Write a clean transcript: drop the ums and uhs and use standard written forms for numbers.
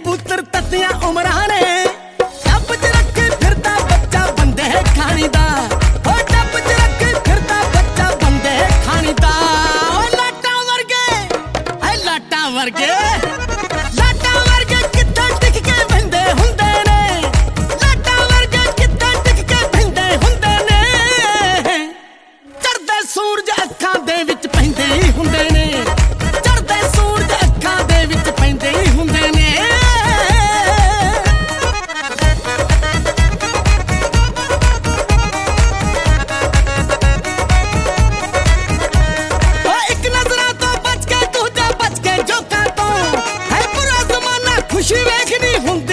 पुत्र ततियां उमरां ने टप च रख फिरदा बच्चा बंदे खानी दा टप च रख फिरदा बच्चा बंदे खानी दा लाटा वर्गे लाटा वर्गे कित्थे टिक के बंदे हुंदे ने लाटा वर्गे कित्थे टिक के बंदे हुंदे ने चढ़दे सूरज अखां दे विच पैंदे हुंदे ने चढ़दे सूरज अखां दे विच पैंदे हुंदे ने खुशी वेखनी हुंदी